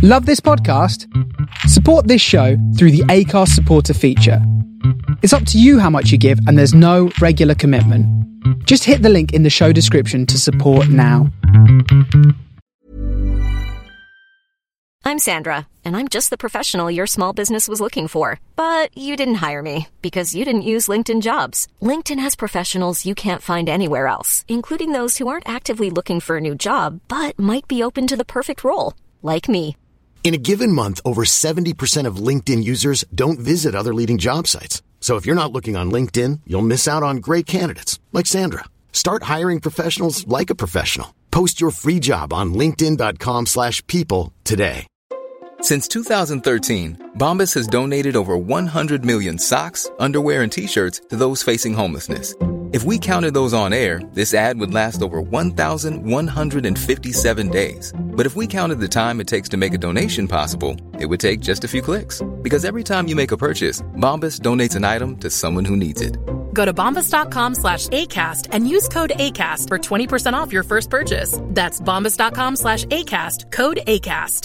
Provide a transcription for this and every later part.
Love this podcast? Support this show through the Acast supporter feature. It's up to you how much you give, and there's no regular commitment. Just hit the link in the show description to support now. I'm Sandra, and I'm just the professional your small business was looking for. But you didn't hire me because you didn't use LinkedIn Jobs. LinkedIn has professionals you can't find anywhere else, including those who aren't actively looking for a new job, but might be open to the perfect role, like me. In a given month, over 70% of LinkedIn users don't visit other leading job sites. So if you're not looking on LinkedIn, you'll miss out on great candidates like Sandra. Start hiring professionals like a professional. Post your free job on linkedin.com/people today. Since 2013, Bombas has donated over 100 million socks, underwear, and T-shirts to those facing homelessness. If we counted those on air, this ad would last over 1,157 days. But if we counted the time it takes to make a donation possible, it would take just a few clicks. Because every time you make a purchase, Bombas donates an item to someone who needs it. Go to bombas.com/ACAST and use code ACAST for 20% off your first purchase. That's bombas.com/ACAST, code ACAST.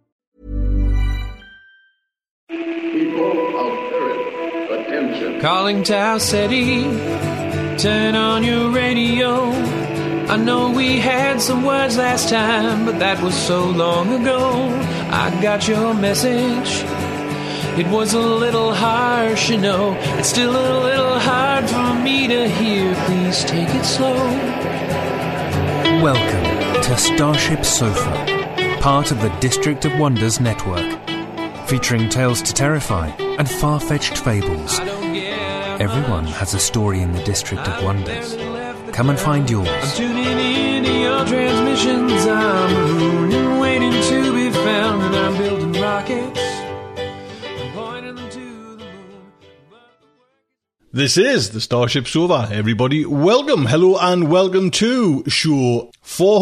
People of Earth, attention. Calling Tau City, turn on your radio. I know we had some words last time, but that was so long ago. I got your message. It was a little harsh, you know. It's still a little hard for me to hear. Please take it slow. Welcome to Starship Sofa, part of the District of Wonders network, featuring tales to terrify and far-fetched fables. Everyone has a story in the District of Wonders. Come and find yours. I'm tuning in to your transmissions. I'm marooned and waiting to be found, and I'm building rockets and pointing them to the moon. This is the Starship Sofa. Everybody, welcome, hello, and welcome to show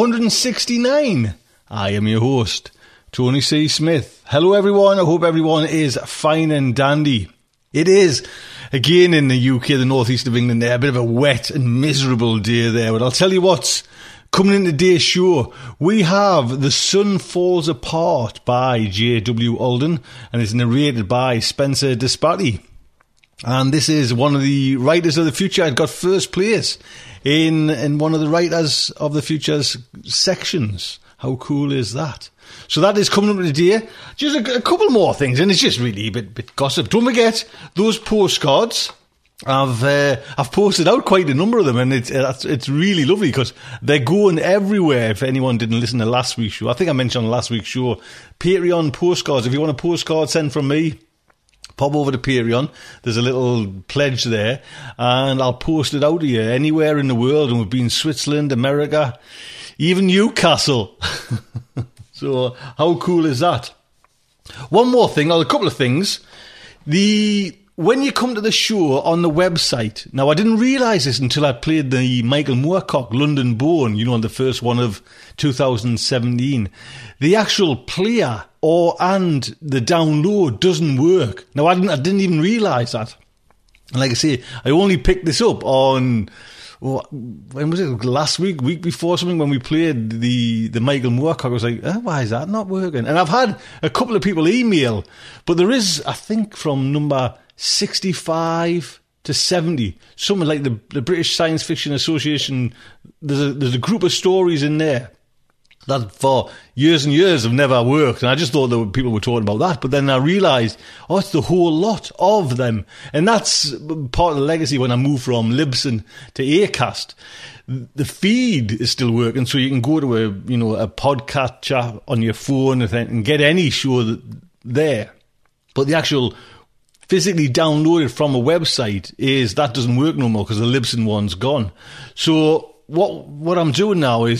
469. I am your host, Tony C. Smith. Hello, everyone. I hope everyone is fine and dandy. It is, again in the UK, the northeast of England, there, a bit of a wet and miserable day there. But I'll tell you what's coming in today's show. We have The Sun Falls Apart by J.W. Alden, and it's narrated by Spencer Dispatty. And this is one of the Writers of the Future. It got first place in one of the Writers of the Future's sections. How cool is that? So that is coming up today. Just a couple more things, and it's just really a bit gossip. Don't forget those postcards. I've posted out quite a number of them, and it's really lovely because they're going everywhere. If anyone didn't listen to last week's show, I think I mentioned on last week's show, Patreon postcards. If you want a postcard sent from me, pop over to Patreon. There's a little pledge there, and I'll post it out to you anywhere in the world. And we've been Switzerland, America, even Newcastle. So how cool is that? One more thing, or a couple of things. When you come to the show on the website, now I didn't realise this until I played the Michael Moorcock London Bone, the first one of 2017. The actual player and the download doesn't work. Now I didn't even realise that. And like I say, I only picked this up on, when was it, last week before something, when we played the Michael Moorcock. I was like, why is that not working? And I've had a couple of people email, but there is, I think, from number 65 to 70, something like the British Science Fiction Association, there's a group of stories in there that for years and years have never worked, and I just thought that people were talking about that, but then I realised, it's the whole lot of them, and that's part of the legacy when I moved from Libsyn to Acast. The feed is still working, so you can go to a podcatcher on your phone and get any show there, but the actual physically downloaded from a website that doesn't work no more because the Libsyn one's gone. So what I'm doing now is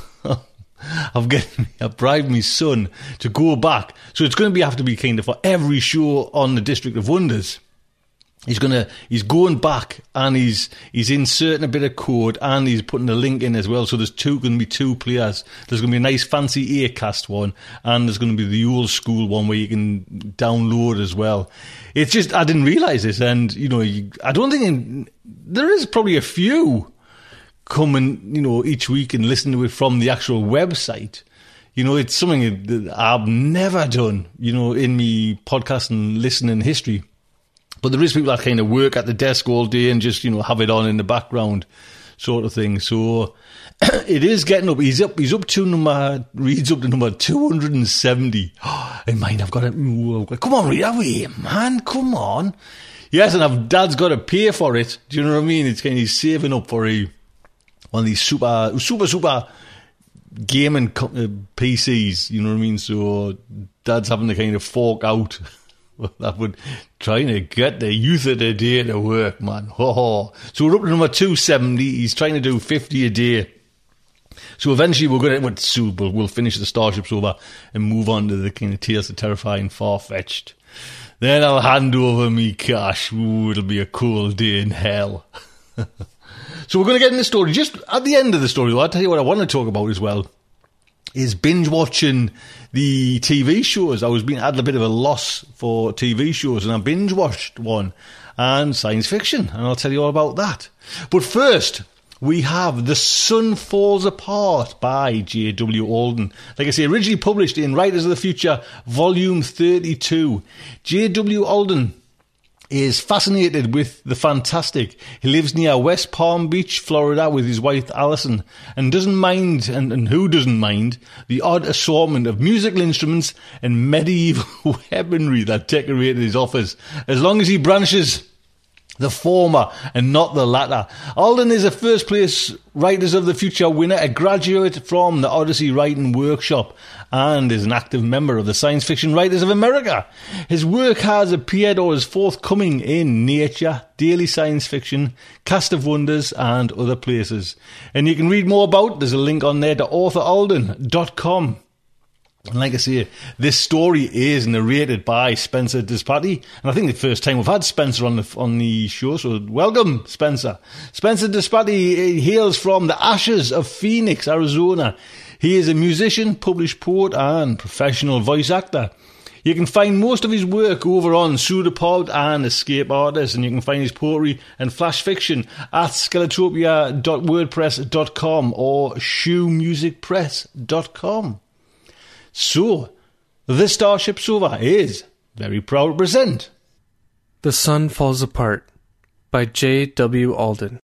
I've bribed my son to go back. So it's going to have to be kind of for every show on the District of Wonders. He's going back and he's inserting a bit of code and he's putting a link in as well. So there's going to be two players. There's going to be a nice fancy Acast one, and there's going to be the old school one where you can download as well. It's just, I didn't realise this, and I don't think there is probably a few coming, each week and listen to it from the actual website. You know, it's something that I've never done, you know, in me podcast and listening history. But there is people that kind of work at the desk all day and just, you know, have it on in the background sort of thing. So it is getting up. He's up to number 270. In mind, I've got it. Come on, read away, man. Come on. Yes, and Dad's got to pay for it. Do you know what I mean? It's kind of, he's saving up for one of these super gaming PCs. You know what I mean? So Dad's having to kind of fork out. That would trying to get the youth of the day to work, man. So we're up to number 270. He's trying to do 50 a day. So eventually we'll finish the Starship Sofa and move on to the kind of Tales to Terrify and Far-Fetched. Then I'll hand over me cash. Ooh, it'll be a cool day in hell. So we're going to get in the story. Just at the end of the story, though, I'll tell you what I want to talk about as well, is binge watching the TV shows. I had a bit of a loss for TV shows, and I binge watched one, and science fiction, and I'll tell you all about that. But first, we have The Sun Falls Apart by J.W. Alden. Like I say, originally published in Writers of the Future, Volume 32. J.W. Alden is fascinated with the fantastic. He lives near West Palm Beach, Florida, with his wife Allison, and doesn't mind, and who doesn't mind, the odd assortment of musical instruments and medieval weaponry that decorated his office, as long as he branches the former and not the latter. Alden is a first-place Writers of the Future winner, a graduate from the Odyssey Writing Workshop, and is an active member of the Science Fiction Writers of America. His work has appeared or is forthcoming in Nature, Daily Science Fiction, Cast of Wonders, and other places. And you can read more about, there's a link on there to authoralden.com. And like I say, this story is narrated by Spencer Dispati, and I think the first time we've had Spencer on the show, so welcome, Spencer. Spencer Dispati hails from the ashes of Phoenix, Arizona. He is a musician, published poet, and professional voice actor. You can find most of his work over on Pseudopod and Escape Artists, and you can find his poetry and flash fiction at skeletopia.wordpress.com or shoemusicpress.com. So, the Starship Sofa is very proud to present The Sun Falls Apart by J.W. Alden.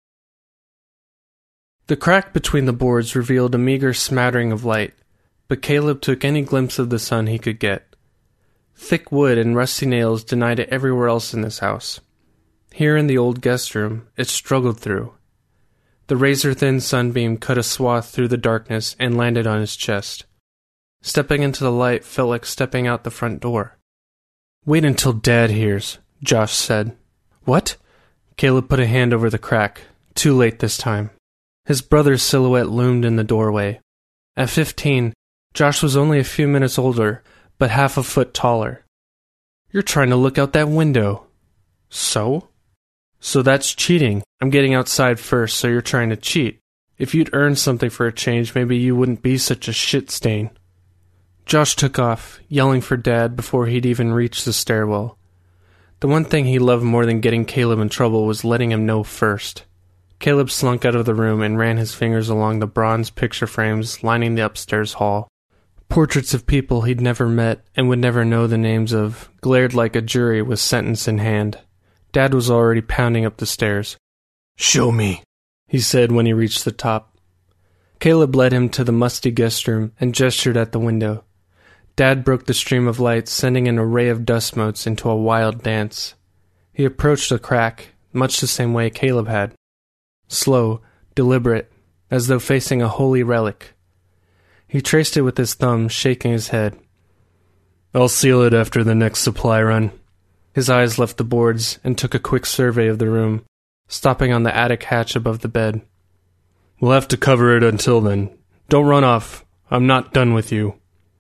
The crack between the boards revealed a meager smattering of light, but Caleb took any glimpse of the sun he could get. Thick wood and rusty nails denied it everywhere else in this house. Here in the old guest room, it struggled through. The razor-thin sunbeam cut a swath through the darkness and landed on his chest. Stepping into the light felt like stepping out the front door. "Wait until Dad hears," Josh said. "What?" Caleb put a hand over the crack. Too late this time. His brother's silhouette loomed in the doorway. At 15, Josh was only a few minutes older, but half a foot taller. "You're trying to look out that window." "So?" "So that's cheating. I'm getting outside first, so you're trying to cheat. If you'd earned something for a change, maybe you wouldn't be such a shit stain." Josh took off, yelling for Dad before he'd even reached the stairwell. The one thing he loved more than getting Caleb in trouble was letting him know first. Caleb slunk out of the room and ran his fingers along the bronze picture frames lining the upstairs hall. Portraits of people he'd never met and would never know the names of glared like a jury with sentence in hand. Dad was already pounding up the stairs. "Show me," he said when he reached the top. Caleb led him to the musty guest room and gestured at the window. Dad broke the stream of light, sending an array of dust motes into a wild dance. He approached the crack, much the same way Caleb had. Slow, deliberate, as though facing a holy relic. He traced it with his thumb, shaking his head. "I'll seal it after the next supply run." His eyes left the boards and took a quick survey of the room, stopping on the attic hatch above the bed. "We'll have to cover it until then. Don't run off. I'm not done with you."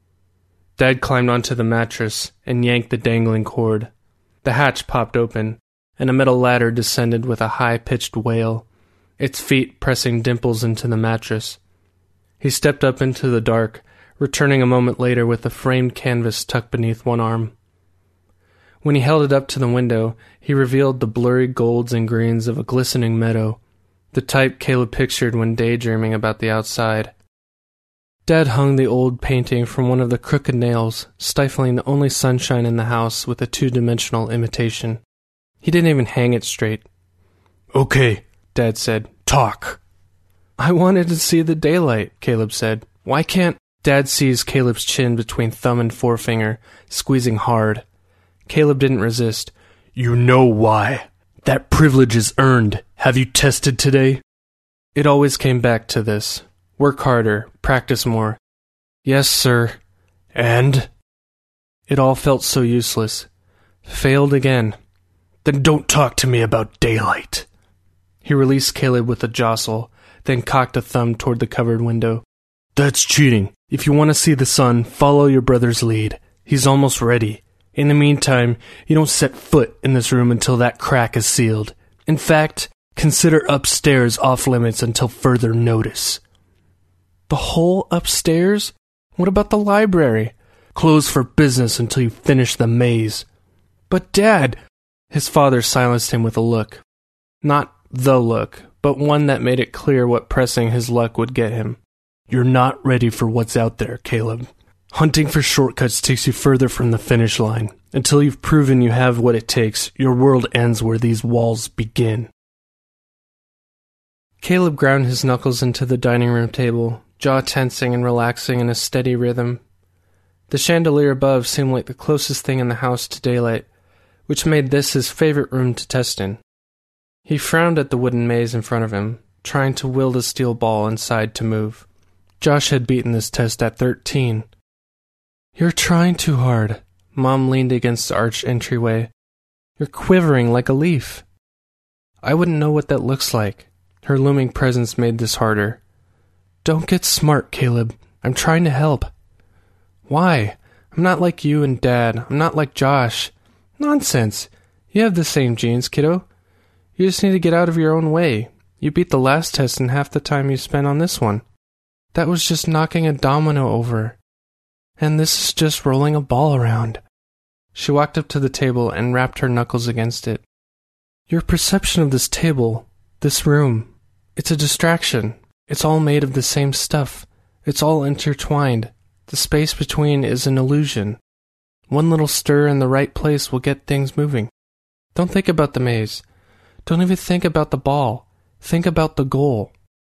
Dad climbed onto the mattress and yanked the dangling cord. The hatch popped open, and a metal ladder descended with a high-pitched wail, its feet pressing dimples into the mattress. He stepped up into the dark, returning a moment later with a framed canvas tucked beneath one arm. When he held it up to the window, he revealed the blurry golds and greens of a glistening meadow, the type Caleb pictured when daydreaming about the outside. Dad hung the old painting from one of the crooked nails, stifling the only sunshine in the house with a two-dimensional imitation. He didn't even hang it straight. "Okay," Dad said. "Talk." "I wanted to see the daylight," Caleb said. "Why can't—" Dad seized Caleb's chin between thumb and forefinger, squeezing hard. Caleb didn't resist. "You know why. That privilege is earned. Have you tested today?" It always came back to this. Work harder, practice more. "Yes, sir." "And?" It all felt so useless. Failed again. "Then don't talk to me about daylight." He released Caleb with a jostle, then cocked a thumb toward the covered window. "That's cheating. If you want to see the sun, follow your brother's lead. He's almost ready. In the meantime, you don't set foot in this room until that crack is sealed. In fact, consider upstairs off limits until further notice." "The whole upstairs? What about the library?" "Closed for business until you finish the maze." "But Dad—" His father silenced him with a look. Not the look, but one that made it clear what pressing his luck would get him. "You're not ready for what's out there, Caleb. Hunting for shortcuts takes you further from the finish line. Until you've proven you have what it takes, your world ends where these walls begin." Caleb ground his knuckles into the dining room table, jaw tensing and relaxing in a steady rhythm. The chandelier above seemed like the closest thing in the house to daylight, which made this his favorite room to test in. He frowned at the wooden maze in front of him, trying to will the steel ball inside to move. Josh had beaten this test at 13. "You're trying too hard." Mom leaned against the arched entryway. "You're quivering like a leaf." "I wouldn't know what that looks like." Her looming presence made this harder. "Don't get smart, Caleb. I'm trying to help." "Why? I'm not like you and Dad. I'm not like Josh." "Nonsense. You have the same genes, kiddo. You just need to get out of your own way. You beat the last test in half the time you spent on this one. That was just knocking a domino over. And this is just rolling a ball around." She walked up to the table and rapped her knuckles against it. "Your perception of this table, this room, it's a distraction. It's all made of the same stuff. It's all intertwined. The space between is an illusion. One little stir in the right place will get things moving. Don't think about the maze. Don't even think about the ball. Think about the goal."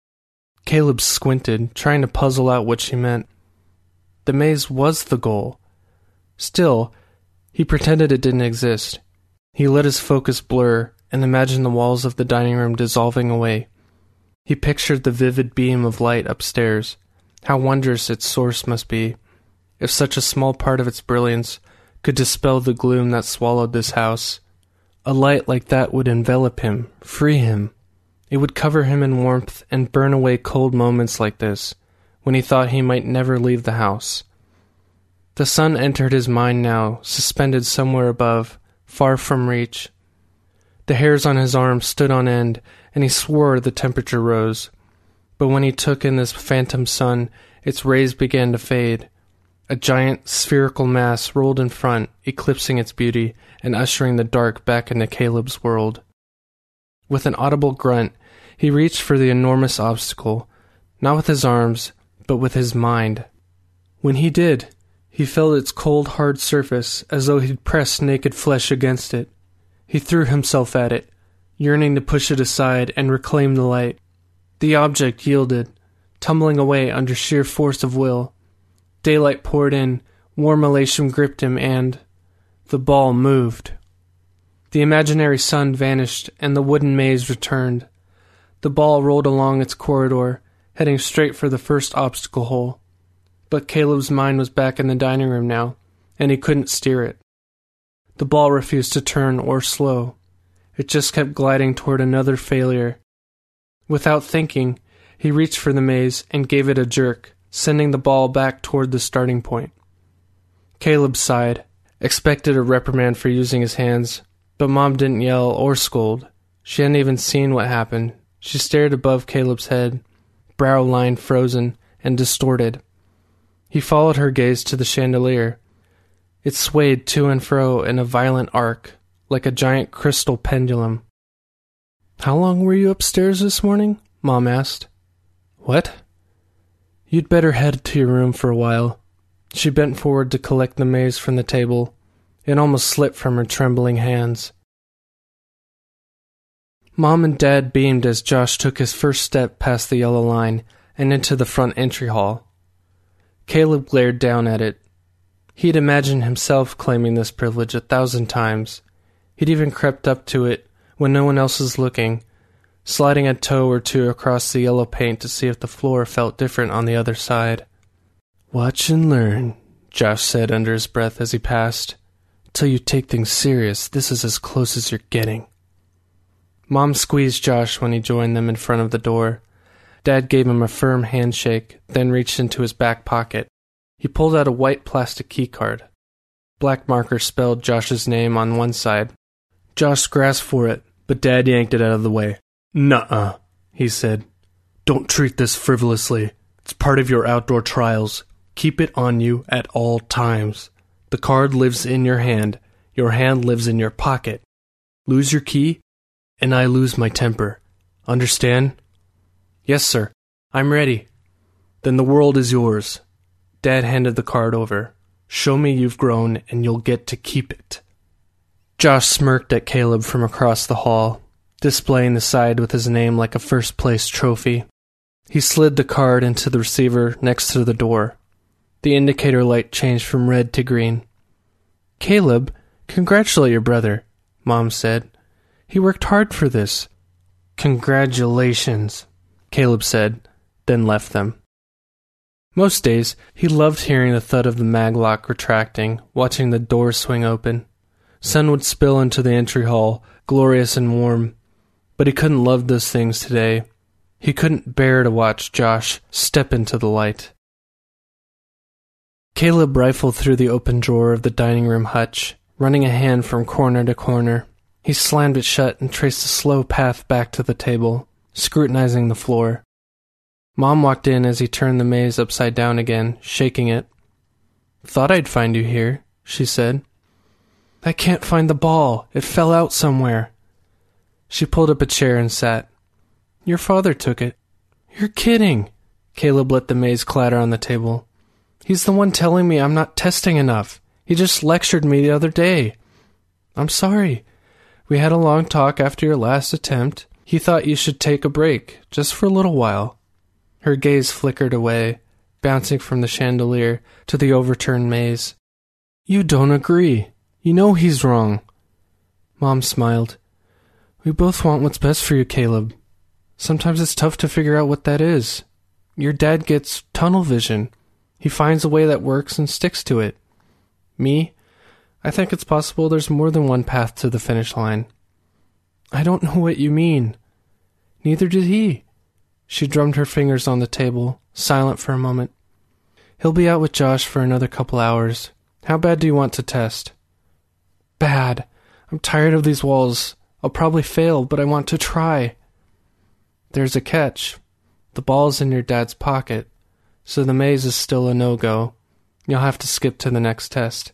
Caleb squinted, trying to puzzle out what she meant. The maze was the goal. Still, he pretended it didn't exist. He let his focus blur and imagined the walls of the dining room dissolving away. He pictured the vivid beam of light upstairs. How wondrous its source must be, if such a small part of its brilliance could dispel the gloom that swallowed this house. A light like that would envelop him, free him. It would cover him in warmth and burn away cold moments like this, when he thought he might never leave the house. The sun entered his mind now, suspended somewhere above, far from reach. The hairs on his arms stood on end, and he swore the temperature rose. But when he took in this phantom sun, its rays began to fade. A giant spherical mass rolled in front, eclipsing its beauty and ushering the dark back into Caleb's world. With an audible grunt, he reached for the enormous obstacle, not with his arms, but with his mind. When he did, he felt its cold, hard surface as though he'd pressed naked flesh against it. He threw himself at it, yearning to push it aside and reclaim the light. The object yielded, tumbling away under sheer force of will. Daylight poured in, warm elation gripped him, and the ball moved. The imaginary sun vanished, and the wooden maze returned. The ball rolled along its corridor, heading straight for the first obstacle hole. But Caleb's mind was back in the dining room now, and he couldn't steer it. The ball refused to turn or slow. It just kept gliding toward another failure. Without thinking, he reached for the maze and gave it a jerk, sending the ball back toward the starting point. Caleb sighed, expected a reprimand for using his hands, but Mom didn't yell or scold. She hadn't even seen what happened. She stared above Caleb's head, brow line frozen and distorted. He followed her gaze to the chandelier. It swayed to and fro in a violent arc, like a giant crystal pendulum. "How long were you upstairs this morning?" Mom asked. "What?" You'd better head to your room for a while. She bent forward to collect the maze from the table. It almost slipped from her trembling hands. Mom and Dad beamed as Josh took his first step past the yellow line and into the front entry hall. Caleb glared down at it. He'd imagined himself claiming this privilege 1,000 times. He'd even crept up to it when no one else was looking, sliding a toe or two across the yellow paint to see if the floor felt different on the other side. "Watch and learn," Josh said under his breath as he passed. "Till you take things serious, this is as close as you're getting." Mom squeezed Josh when he joined them in front of the door. Dad gave him a firm handshake, then reached into his back pocket. He pulled out a white plastic keycard. Black marker spelled Josh's name on one side. Josh grasped for it, but Dad yanked it out of the way. "Nuh-uh," he said. "Don't treat this frivolously. It's part of your outdoor trials. Keep it on you at all times. The card lives in your hand lives in your pocket. Lose your key, and I lose my temper. Understand?" "Yes, sir. I'm ready." "Then the world is yours." Dad handed the card over. "Show me you've grown, and you'll get to keep it." Josh smirked at Caleb from across the hall, displaying the side with his name like a first-place trophy. He slid the card into the receiver next to the door. The indicator light changed from red to green. "Caleb, congratulate your brother," Mom said. "He worked hard for this." "Congratulations," Caleb said, then left them. Most days, he loved hearing the thud of the maglock retracting, watching the door swing open. Sun would spill into the entry hall, glorious and warm, but he couldn't love those things today. He couldn't bear to watch Josh step into the light. Caleb rifled through the open drawer of the dining room hutch, running a hand from corner to corner. He slammed it shut and traced a slow path back to the table, scrutinizing the floor. Mom walked in as he turned the maze upside down again, shaking it. "Thought I'd find you here," she said. "I can't find the ball. It fell out somewhere." She pulled up a chair and sat. "Your father took it." "You're kidding." Caleb let the maze clatter on the table. "He's the one telling me I'm not testing enough. He just lectured me the other day." "I'm sorry. We had a long talk after your last attempt. He thought you should take a break, just for a little while." Her gaze flickered away, bouncing from the chandelier to the overturned maze. "You don't agree. You know he's wrong." Mom smiled. "We both want what's best for you, Caleb. Sometimes it's tough to figure out what that is. Your dad gets tunnel vision. He finds a way that works and sticks to it. Me, I think it's possible there's more than one path to the finish line." "I don't know what you mean." "Neither did he." She drummed her fingers on the table, silent for a moment. "He'll be out with Josh for another couple hours. How bad do you want to test?" "Bad. I'm tired of these walls. I'll probably fail, but I want to try." "There's a catch. The ball's in your dad's pocket, so the maze is still a no-go. You'll have to skip to the next test."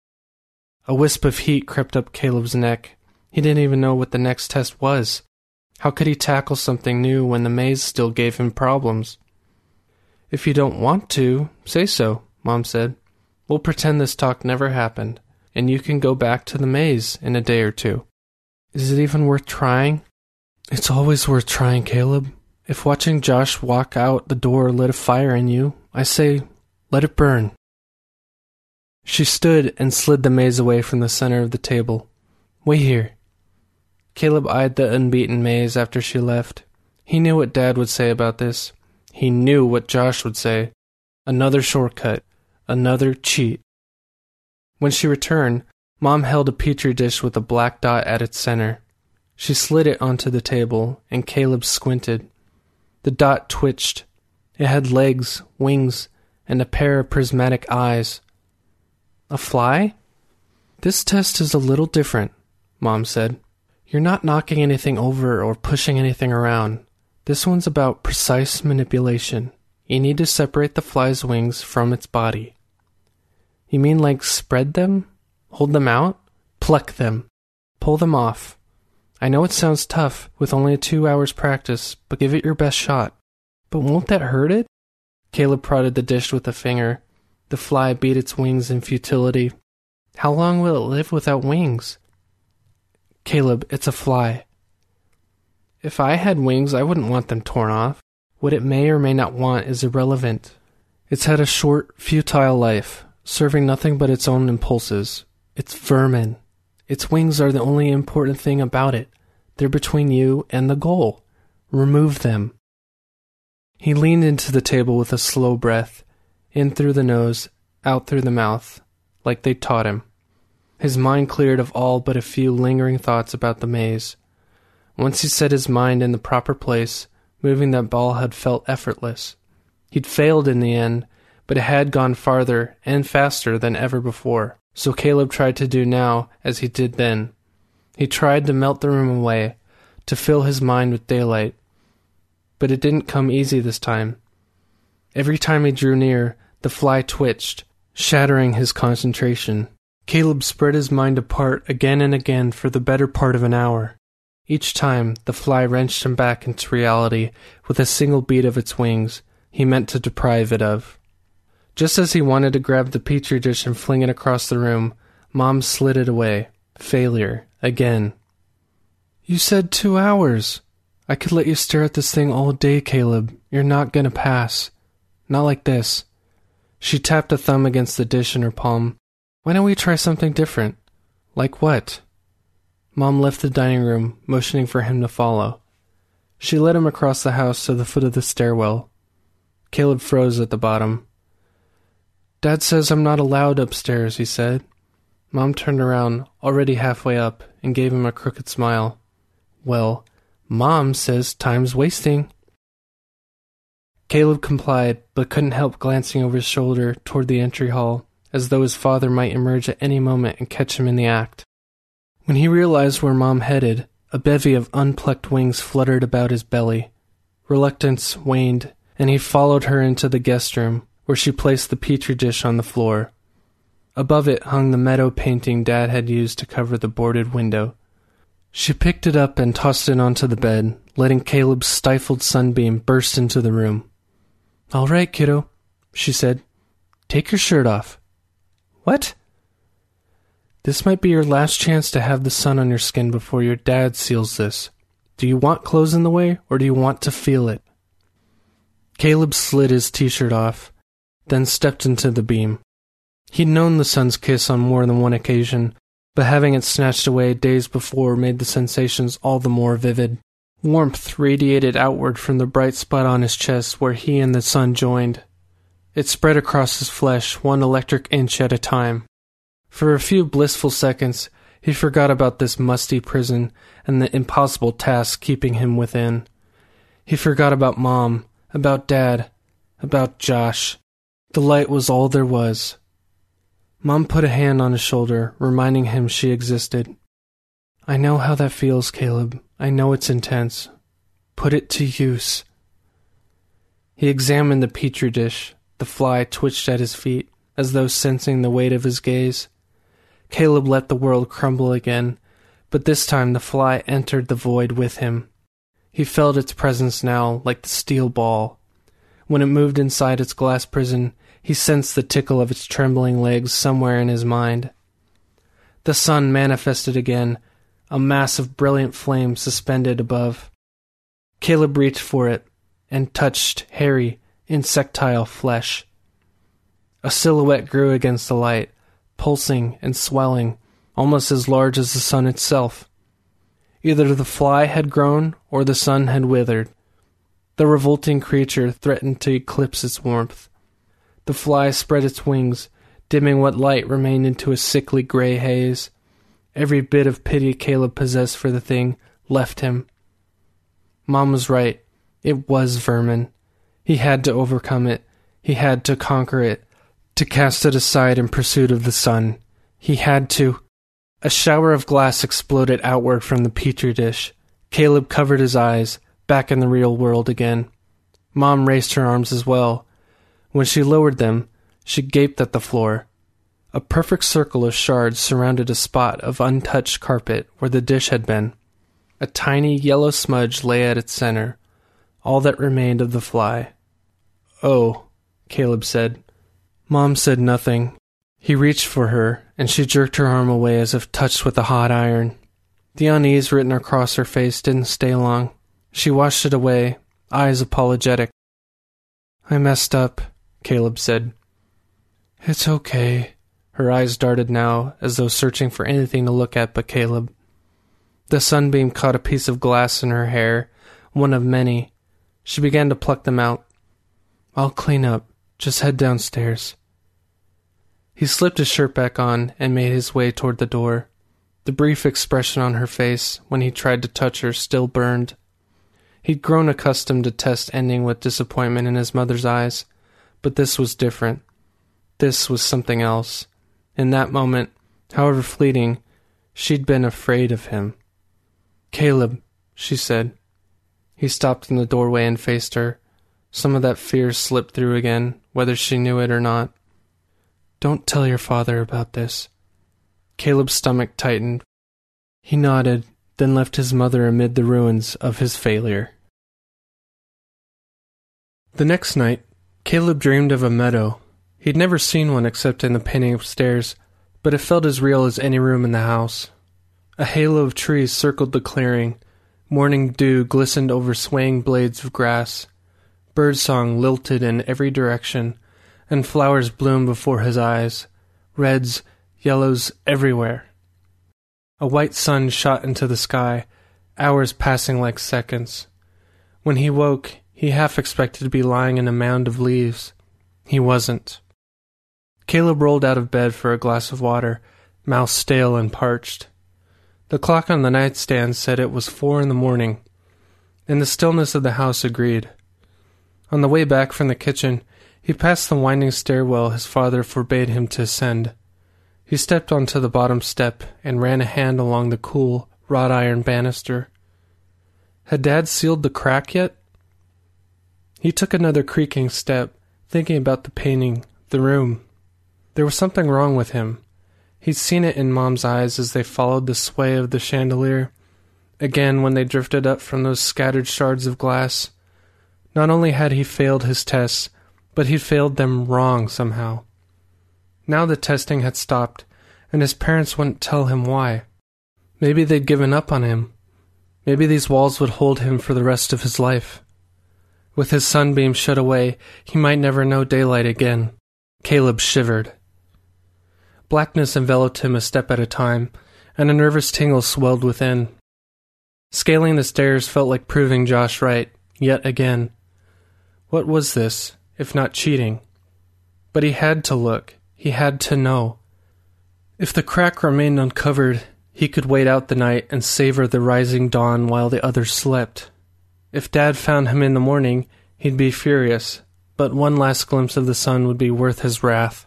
A wisp of heat crept up Caleb's neck. He didn't even know what the next test was. How could he tackle something new when the maze still gave him problems? "If you don't want to, say so," Mom said. "We'll pretend this talk never happened, and you can go back to the maze in a day or two." "Is it even worth trying?" "It's always worth trying, Caleb. If watching Josh walk out the door lit a fire in you, I say, let it burn." She stood and slid the maze away from the center of the table. "Wait here." Caleb eyed the unbeaten maze after she left. He knew what Dad would say about this. He knew what Josh would say. Another shortcut. Another cheat. When she returned, Mom held a petri dish with a black dot at its center. She slid it onto the table, and Caleb squinted. The dot twitched. It had legs, wings, and a pair of prismatic eyes. "A fly?" "This test is a little different," Mom said. "You're not knocking anything over or pushing anything around. This one's about precise manipulation. You need to separate the fly's wings from its body." "You mean like spread them? Hold them out? Pluck them. Pull them off. I know it sounds tough with only 2 hours practice, but give it your best shot." "But won't that hurt it?" Caleb prodded the dish with a finger. The fly beat its wings in futility. How long will it live without wings? Caleb, it's a fly. If I had wings, I wouldn't want them torn off. What it may or may not want is irrelevant. It's had a short, futile life, serving nothing but its own impulses. It's vermin. Its wings are the only important thing about it. They're between you and the goal. Remove them. He leaned into the table with a slow breath, in through the nose, out through the mouth, like they'd taught him. His mind cleared of all but a few lingering thoughts about the maze. Once he set his mind in the proper place, moving that ball had felt effortless. He'd failed in the end, but it had gone farther and faster than ever before. So Caleb tried to do now as he did then. He tried to melt the room away, to fill his mind with daylight. But it didn't come easy this time. Every time he drew near, the fly twitched, shattering his concentration. Caleb spread his mind apart again and again for the better part of an hour. Each time, the fly wrenched him back into reality with a single beat of its wings he meant to deprive it of. Just as he wanted to grab the petri dish and fling it across the room, Mom slid it away. Failure. Again. You said 2 hours. I could let you stare at this thing all day, Caleb. You're not gonna pass. Not like this. She tapped a thumb against the dish in her palm. Why don't we try something different? Like what? Mom left the dining room, motioning for him to follow. She led him across the house to the foot of the stairwell. Caleb froze at the bottom. Dad says I'm not allowed upstairs, he said. Mom turned around, already halfway up, and gave him a crooked smile. Well, Mom says time's wasting. Caleb complied, but couldn't help glancing over his shoulder toward the entry hall, as though his father might emerge at any moment and catch him in the act. When he realized where Mom headed, a bevy of unplucked wings fluttered about his belly. Reluctance waned, and he followed her into the guest room, where she placed the petri dish on the floor. Above it hung the meadow painting Dad had used to cover the boarded window. She picked it up and tossed it onto the bed, letting Caleb's stifled sunbeam burst into the room. All right, kiddo, she said. Take your shirt off. What? This might be your last chance to have the sun on your skin before your dad seals this. Do you want clothes in the way, or do you want to feel it? Caleb slid his t-shirt off, then stepped into the beam. He'd known the sun's kiss on more than one occasion, but having it snatched away days before made the sensations all the more vivid. Warmth radiated outward from the bright spot on his chest where he and the sun joined. It spread across his flesh 1 electric inch at a time. For a few blissful seconds, he forgot about this musty prison and the impossible task keeping him within. He forgot about Mom, about Dad, about Josh. The light was all there was. Mom put a hand on his shoulder, reminding him she existed. I know how that feels, Caleb. I know it's intense. Put it to use. He examined the petri dish. The fly twitched at his feet, as though sensing the weight of his gaze. Caleb let the world crumble again, but this time the fly entered the void with him. He felt its presence now like the steel ball. When it moved inside its glass prison, he sensed the tickle of its trembling legs somewhere in his mind. The sun manifested again, a mass of brilliant flame suspended above. Caleb reached for it and touched hairy, insectile flesh. A silhouette grew against the light, pulsing and swelling, almost as large as the sun itself. Either the fly had grown or the sun had withered. The revolting creature threatened to eclipse its warmth. The fly spread its wings, dimming what light remained into a sickly gray haze. Every bit of pity Caleb possessed for the thing left him. Mom was right. It was vermin. He had to overcome it. He had to conquer it. To cast it aside in pursuit of the sun. He had to. A shower of glass exploded outward from the petri dish. Caleb covered his eyes, back in the real world again. Mom raised her arms as well. When she lowered them, she gaped at the floor. A perfect circle of shards surrounded a spot of untouched carpet where the dish had been. A tiny yellow smudge lay at its center, all that remained of the fly. Oh, Caleb said. Mom said nothing. He reached for her, and she jerked her arm away as if touched with a hot iron. The unease written across her face didn't stay long. She washed it away, eyes apologetic. I messed up, Caleb said. It's okay. Her eyes darted now, as though searching for anything to look at but Caleb. The sunbeam caught a piece of glass in her hair, one of many. She began to pluck them out. I'll clean up. Just head downstairs. He slipped his shirt back on and made his way toward the door. The brief expression on her face when he tried to touch her still burned. He'd grown accustomed to tests ending with disappointment in his mother's eyes, but this was different. This was something else. In that moment, however fleeting, she'd been afraid of him. Caleb, she said. He stopped in the doorway and faced her. Some of that fear slipped through again, whether she knew it or not. Don't tell your father about this. Caleb's stomach tightened. He nodded, then left his mother amid the ruins of his failure. The next night, Caleb dreamed of a meadow. He'd never seen one except in the painting upstairs, but it felt as real as any room in the house. A halo of trees circled the clearing. Morning dew glistened over swaying blades of grass. Birdsong lilted in every direction, and flowers bloomed before his eyes, reds, yellows everywhere. A white sun shot into the sky, hours passing like seconds. When he woke, he half expected to be lying in a mound of leaves. He wasn't. Caleb rolled out of bed for a glass of water, mouth stale and parched. The clock on the nightstand said it was 4 a.m, and the stillness of the house agreed. On the way back from the kitchen, he passed the winding stairwell his father forbade him to ascend. He stepped onto the bottom step and ran a hand along the cool, wrought iron banister. Had Dad sealed the crack yet? He took another creaking step, thinking about the painting, the room. There was something wrong with him. He'd seen it in Mom's eyes as they followed the sway of the chandelier. Again, when they drifted up from those scattered shards of glass. Not only had he failed his tests, but he'd failed them wrong somehow. Now the testing had stopped, and his parents wouldn't tell him why. Maybe they'd given up on him. Maybe these walls would hold him for the rest of his life. With his sunbeam shut away, he might never know daylight again. Caleb shivered. Blackness enveloped him a step at a time, and a nervous tingle swelled within. Scaling the stairs felt like proving Josh right, yet again. What was this, if not cheating? But he had to look. He had to know. If the crack remained uncovered, he could wait out the night and savor the rising dawn while the others slept. If Dad found him in the morning, he'd be furious, but one last glimpse of the sun would be worth his wrath.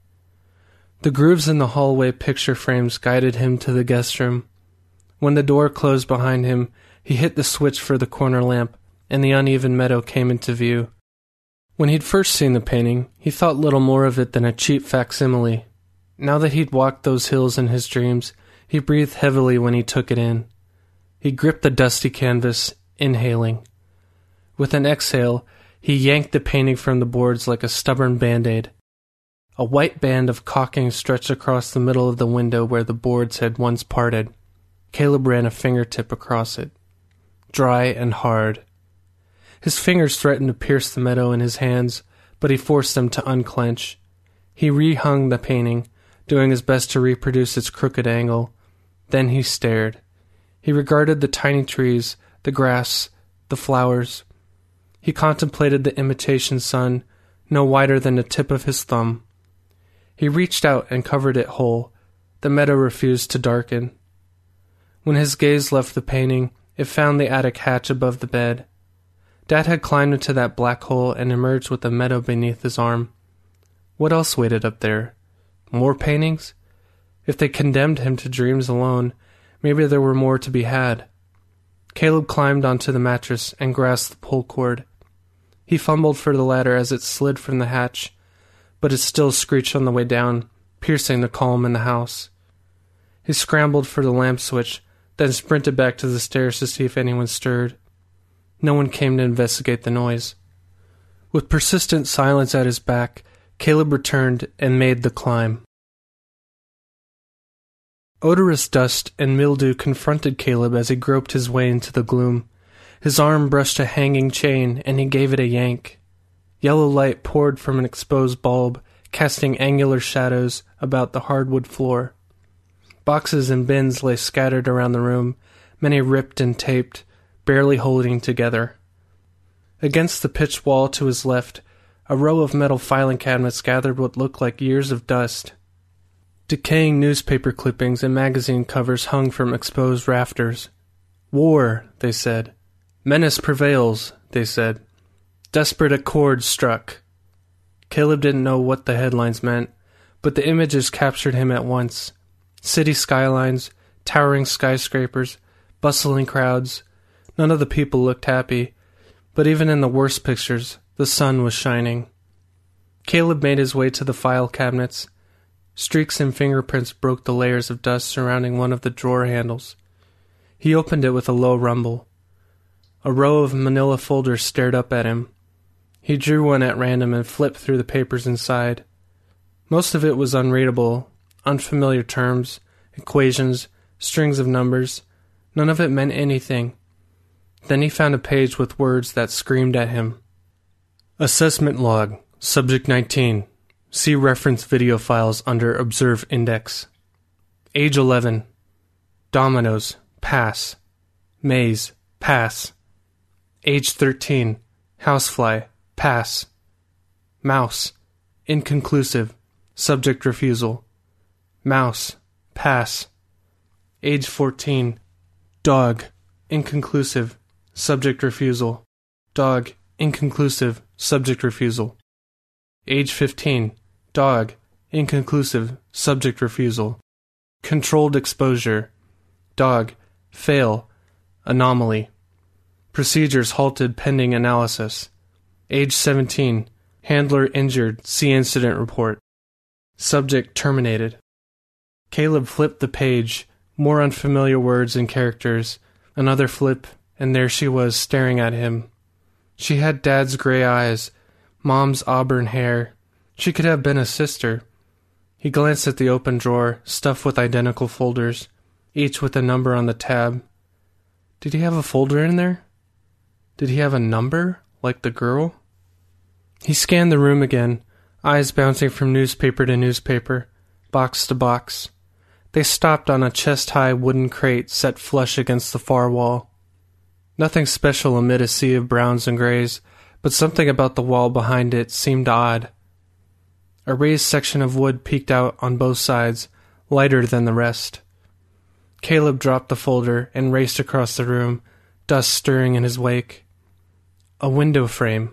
The grooves in the hallway picture frames guided him to the guest room. When the door closed behind him, he hit the switch for the corner lamp, and the uneven meadow came into view. When he'd first seen the painting, he thought little more of it than a cheap facsimile. Now that he'd walked those hills in his dreams, he breathed heavily when he took it in. He gripped the dusty canvas, inhaling. With an exhale, he yanked the painting from the boards like a stubborn Band-Aid. A white band of caulking stretched across the middle of the window where the boards had once parted. Caleb ran a fingertip across it. Dry and hard. His fingers threatened to pierce the meadow in his hands, but he forced them to unclench. He rehung the painting, doing his best to reproduce its crooked angle. Then he stared. He regarded the tiny trees, the grass, the flowers. He contemplated the imitation sun, no wider than the tip of his thumb. He reached out and covered it whole. The meadow refused to darken. When his gaze left the painting, it found the attic hatch above the bed. Dad had climbed into that black hole and emerged with the meadow beneath his arm. What else waited up there? More paintings? If they condemned him to dreams alone, maybe there were more to be had. Caleb climbed onto the mattress and grasped the pull cord. He fumbled for the ladder as it slid from the hatch, but it still screeched on the way down, piercing the calm in the house. He scrambled for the lamp switch, then sprinted back to the stairs to see if anyone stirred. No one came to investigate the noise. With persistent silence at his back, Caleb returned and made the climb. Odorous dust and mildew confronted Caleb as he groped his way into the gloom. His arm brushed a hanging chain, and he gave it a yank. Yellow light poured from an exposed bulb, casting angular shadows about the hardwood floor. Boxes and bins lay scattered around the room, many ripped and taped, barely holding together. Against the pitched wall to his left, a row of metal filing cabinets gathered what looked like years of dust. Decaying newspaper clippings and magazine covers hung from exposed rafters. War, they said. Menace prevails, they said. Desperate accord struck. Caleb didn't know what the headlines meant, but the images captured him at once. City skylines, towering skyscrapers, bustling crowds. None of the people looked happy, but even in the worst pictures, the sun was shining. Caleb made his way to the file cabinets. Streaks and fingerprints broke the layers of dust surrounding one of the drawer handles. He opened it with a low rumble. A row of manila folders stared up at him. He drew one at random and flipped through the papers inside. Most of it was unreadable, unfamiliar terms, equations, strings of numbers. None of it meant anything. Then he found a page with words that screamed at him. Assessment log, subject 19. See reference video files under Observe Index. Age 11. Dominoes, pass. Maze, pass. Age 13. Housefly, pass. Mouse, inconclusive. Subject refusal. Mouse, pass. Age 14. Dog, inconclusive. Subject refusal. Dog, inconclusive. Subject refusal. Age 15. Dog, inconclusive. Subject refusal. Controlled exposure. Dog, fail. Anomaly. Procedures halted pending analysis. Age 17. Handler injured. See incident report. Subject terminated. Caleb flipped the page. More unfamiliar words and characters. Another flip, and there she was staring at him. She had Dad's gray eyes, Mom's auburn hair. She could have been a sister. He glanced at the open drawer, stuffed with identical folders, each with a number on the tab. Did he have a folder in there? Did he have a number, like the girl? He scanned the room again, eyes bouncing from newspaper to newspaper, box to box. They stopped on a chest-high wooden crate set flush against the far wall. Nothing special amid a sea of browns and grays, but something about the wall behind it seemed odd. A raised section of wood peeked out on both sides, lighter than the rest. Caleb dropped the folder and raced across the room, dust stirring in his wake. A window frame.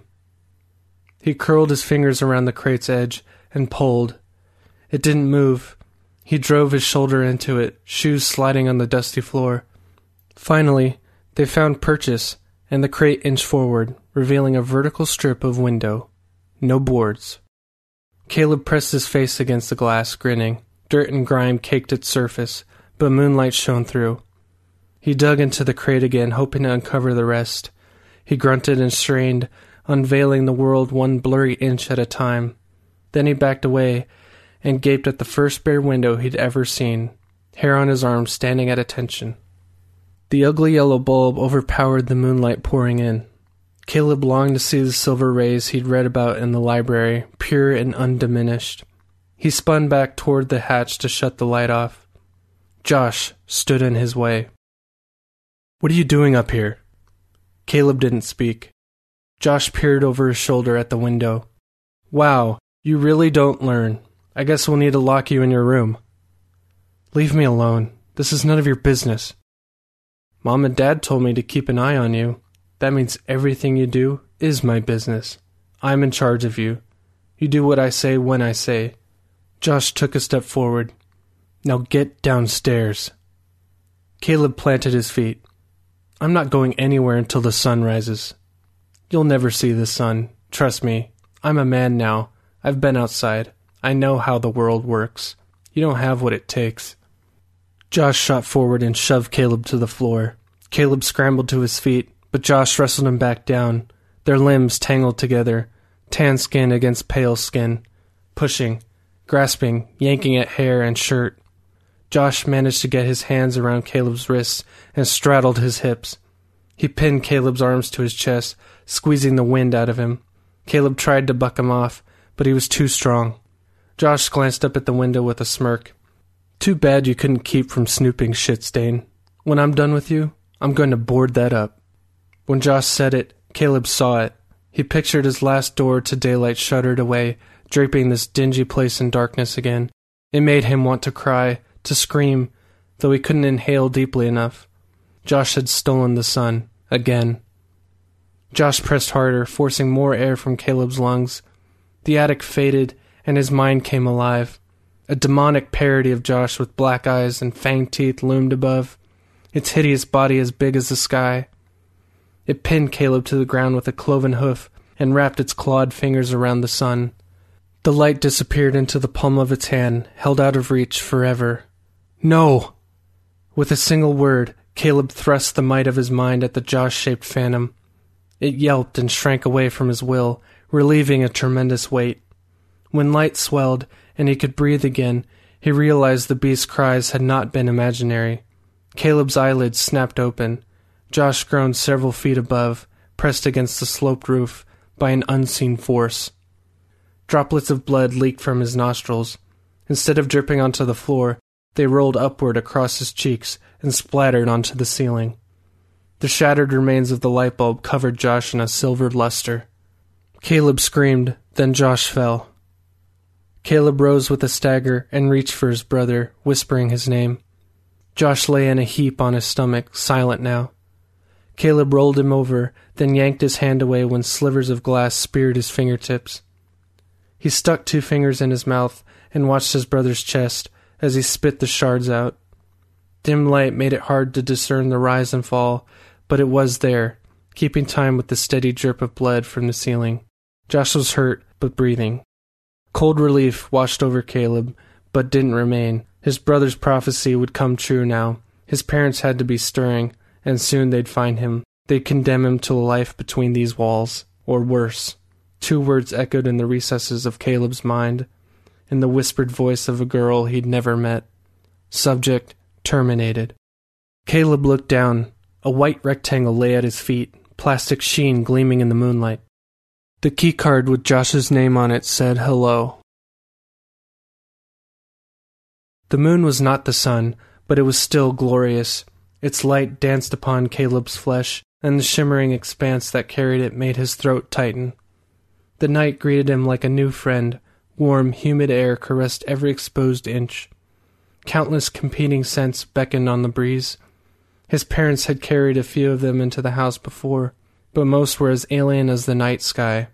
He curled his fingers around the crate's edge and pulled. It didn't move. He drove his shoulder into it, shoes sliding on the dusty floor. Finally, they found purchase, and the crate inched forward, revealing a vertical strip of window. No boards. Caleb pressed his face against the glass, grinning. Dirt and grime caked its surface, but moonlight shone through. He dug into the crate again, hoping to uncover the rest. He grunted and strained, unveiling the world one blurry inch at a time. Then he backed away and gaped at the first bare window he'd ever seen, hair on his arm standing at attention. The ugly yellow bulb overpowered the moonlight pouring in. Caleb longed to see the silver rays he'd read about in the library, pure and undiminished. He spun back toward the hatch to shut the light off. Josh stood in his way. "What are you doing up here?" Caleb didn't speak. Josh peered over his shoulder at the window. "Wow, you really don't learn. I guess we'll need to lock you in your room." "Leave me alone. This is none of your business." "Mom and Dad told me to keep an eye on you. That means everything you do is my business. I'm in charge of you. You do what I say when I say." Josh took a step forward. "Now get downstairs." Caleb planted his feet. "I'm not going anywhere until the sun rises." "You'll never see the sun. Trust me. I'm a man now. I've been outside. I know how the world works. You don't have what it takes." Josh shot forward and shoved Caleb to the floor. Caleb scrambled to his feet, but Josh wrestled him back down. Their limbs tangled together. tan skin against pale skin, pushing, grasping, yanking at hair and shirt. Josh managed to get his hands around Caleb's wrists and straddled his hips. He pinned Caleb's arms to his chest, squeezing the wind out of him. Caleb tried to buck him off, but he was too strong. Josh glanced up at the window with a smirk. Too bad you couldn't keep from snooping, Shitstain. When I'm done with you, I'm going to board that up. When Josh said it, Caleb saw it. He pictured his last door to daylight shuttered away, draping this dingy place in darkness again. It made him want to cry, to scream, though he couldn't inhale deeply enough. Josh had stolen the sun, again. Josh pressed harder, forcing more air from Caleb's lungs. The attic faded, and his mind came alive. A demonic parody of Josh with black eyes and fanged teeth loomed above, its hideous body as big as the sky. It pinned Caleb to the ground with a cloven hoof and wrapped its clawed fingers around the sun. The light disappeared into the palm of its hand, held out of reach forever. No! With a single word, Caleb thrust the might of his mind at the Josh-shaped phantom. It yelped and shrank away from his will, relieving a tremendous weight. When light swelled and he could breathe again, he realized the beast's cries had not been imaginary. Caleb's eyelids snapped open. Josh groaned several feet above, pressed against the sloped roof by an unseen force. Droplets of blood leaked from his nostrils. Instead of dripping onto the floor, they rolled upward across his cheeks and splattered onto the ceiling. The shattered remains of the light bulb covered Josh in a silver luster. Caleb screamed, then Josh fell. Caleb rose with a stagger and reached for his brother, whispering his name. Josh lay in a heap on his stomach, silent now. Caleb rolled him over, then yanked his hand away when slivers of glass speared his fingertips. He stuck 2 fingers in his mouth and watched his brother's chest as he spit the shards out. Dim light made it hard to discern the rise and fall, but it was there, keeping time with the steady drip of blood from the ceiling. Josh was hurt, but breathing. Cold relief washed over Caleb, but didn't remain. His brother's prophecy would come true now. His parents had to be stirring, and soon they'd find him. They'd condemn him to a life between these walls, or worse. 2 words echoed in the recesses of Caleb's mind, in the whispered voice of a girl he'd never met. Subject, terminated. Caleb looked down. A white rectangle lay at his feet, plastic sheen gleaming in the moonlight. The keycard with Josh's name on it said hello. The moon was not the sun, but it was still glorious. Its light danced upon Caleb's flesh, and the shimmering expanse that carried it made his throat tighten. The night greeted him like a new friend. Warm, humid air caressed every exposed inch. Countless competing scents beckoned on the breeze. His parents had carried a few of them into the house before, but most were as alien as the night sky.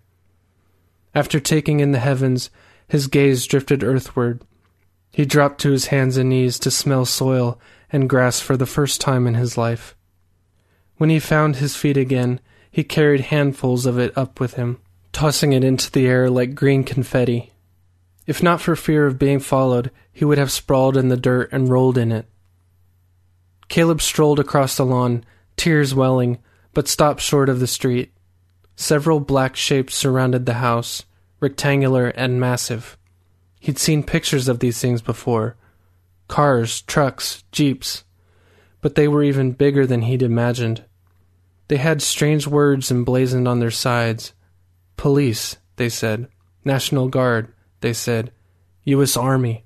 After taking in the heavens, his gaze drifted earthward. He dropped to his hands and knees to smell soil and grass for the first time in his life. When he found his feet again, he carried handfuls of it up with him, tossing it into the air like green confetti. If not for fear of being followed, he would have sprawled in the dirt and rolled in it. Caleb strolled across the lawn, tears welling, but stopped short of the street. Several black shapes surrounded the house, rectangular and massive. He'd seen pictures of these things before. Cars, trucks, jeeps. But they were even bigger than he'd imagined. They had strange words emblazoned on their sides. Police, they said. National Guard, they said. U.S. Army.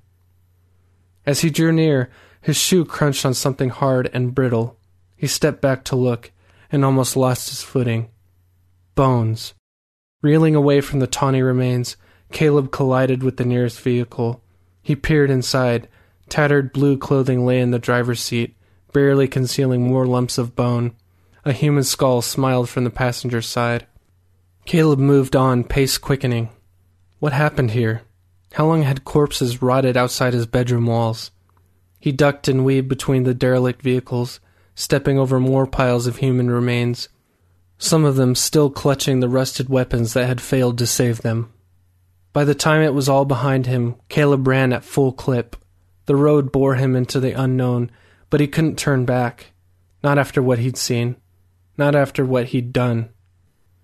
As he drew near, his shoe crunched on something hard and brittle. He stepped back to look, and almost lost his footing. Bones. Reeling away from the tawny remains, Caleb collided with the nearest vehicle. He peered inside. Tattered blue clothing lay in the driver's seat, barely concealing more lumps of bone. A human skull smiled from the passenger's side. Caleb moved on, pace quickening. What happened here? How long had corpses rotted outside his bedroom walls? He ducked and weaved between the derelict vehicles, stepping over more piles of human remains, some of them still clutching the rusted weapons that had failed to save them. By the time it was all behind him, Caleb ran at full clip. The road bore him into the unknown, but he couldn't turn back. Not after what he'd seen. Not after what he'd done.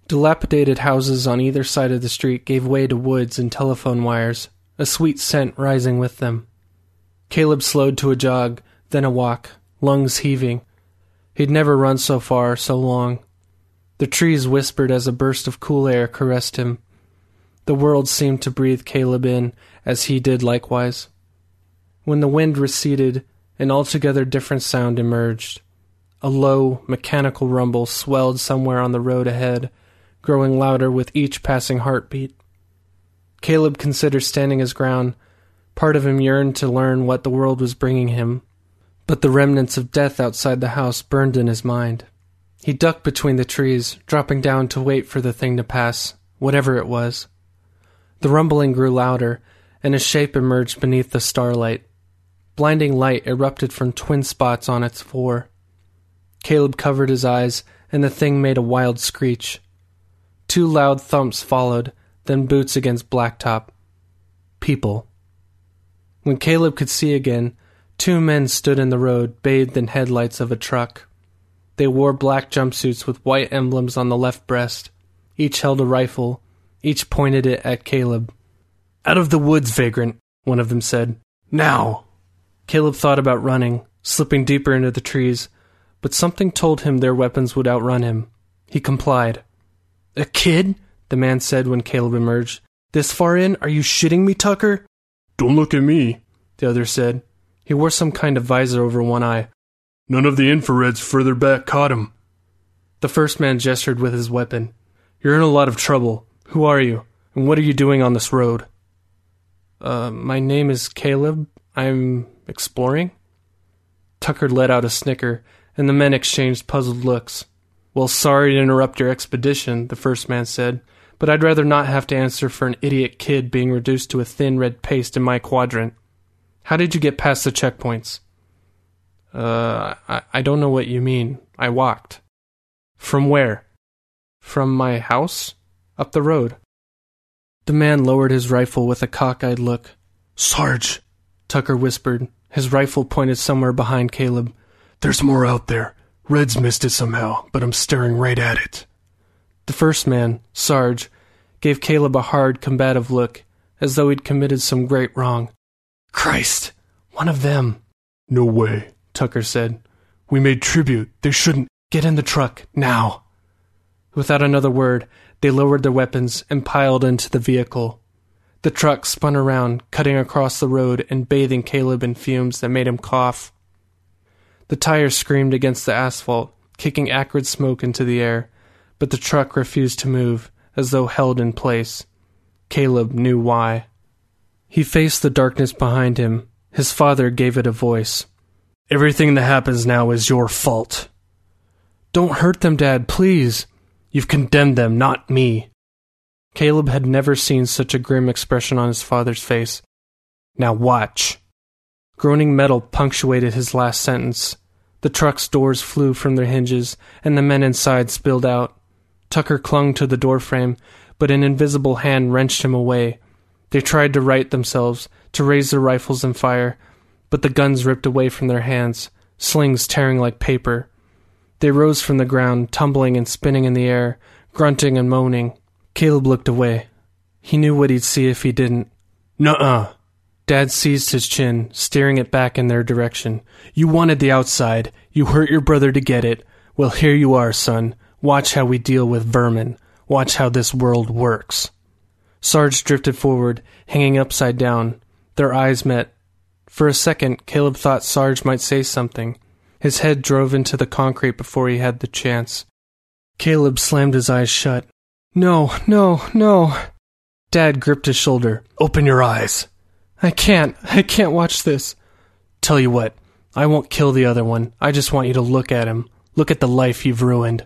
Dilapidated houses on either side of the street gave way to woods and telephone wires, a sweet scent rising with them. Caleb slowed to a jog, then a walk, lungs heaving. He'd never run so far, so long. The trees whispered as a burst of cool air caressed him. The world seemed to breathe Caleb in, as he did likewise. When the wind receded, an altogether different sound emerged. A low, mechanical rumble swelled somewhere on the road ahead, growing louder with each passing heartbeat. Caleb considered standing his ground. Part of him yearned to learn what the world was bringing him, but the remnants of death outside the house burned in his mind. He ducked between the trees, dropping down to wait for the thing to pass, whatever it was. The rumbling grew louder, and a shape emerged beneath the starlight. Blinding light erupted from twin spots on its floor. Caleb covered his eyes, and the thing made a wild screech. 2 loud thumps followed, then boots against blacktop. People. When Caleb could see again, 2 men stood in the road, bathed in headlights of a truck. They wore black jumpsuits with white emblems on the left breast. Each held a rifle. Each pointed it at Caleb. "Out of the woods, vagrant," one of them said. "Now!" Caleb thought about running, slipping deeper into the trees, but something told him their weapons would outrun him. He complied. "A kid?" the man said when Caleb emerged. "This far in? Are you shitting me, Tucker?" "Don't look at me," the other said. He wore some kind of visor over one eye. "None of the infrareds further back caught him." The first man gestured with his weapon. "You're in a lot of trouble. Who are you, and what are you doing on this road?" My name is Caleb. I'm exploring." Tucker let out a snicker, and the men exchanged puzzled looks. "Well, sorry to interrupt your expedition," the first man said, "but I'd rather not have to answer for an idiot kid being reduced to a thin red paste in my quadrant. How did you get past the checkpoints?" I don't know what you mean. I walked." "From where?" "From my house? Up the road." The man lowered his rifle with a cockeyed look. "Sarge," Tucker whispered, his rifle pointed somewhere behind Caleb. "There's more out there. Red's missed it somehow, but I'm staring right at it." The first man, Sarge, gave Caleb a hard, combative look, as though he'd committed some great wrong. "Christ, one of them." "No way," Tucker said. "We made tribute. They shouldn't. Get in the truck, now." Without another word, they lowered their weapons and piled into the vehicle. The truck spun around, cutting across the road and bathing Caleb in fumes that made him cough. The tires screamed against the asphalt, kicking acrid smoke into the air, but the truck refused to move, as though held in place. Caleb knew why. He faced the darkness behind him. His father gave it a voice. "Everything that happens now is your fault." "Don't hurt them, Dad, please." "You've condemned them, not me." Caleb had never seen such a grim expression on his father's face. "Now watch." Groaning metal punctuated his last sentence. The truck's doors flew from their hinges, and the men inside spilled out. Tucker clung to the doorframe, but an invisible hand wrenched him away. They tried to right themselves, to raise their rifles and fire, but the guns ripped away from their hands, slings tearing like paper. They rose from the ground, tumbling and spinning in the air, grunting and moaning. Caleb looked away. He knew what he'd see if he didn't. "Nuh-uh." Dad seized his chin, steering it back in their direction. "You wanted the outside. You hurt your brother to get it. Well, here you are, son. Watch how we deal with vermin. Watch how this world works." Sarge drifted forward, hanging upside down. Their eyes met. For a second, Caleb thought Sarge might say something. His head drove into the concrete before he had the chance. Caleb slammed his eyes shut. "No, no, no." Dad gripped his shoulder. "Open your eyes." I can't watch this." "Tell you what, I won't kill the other one. I just want you to look at him. Look at the life you've ruined."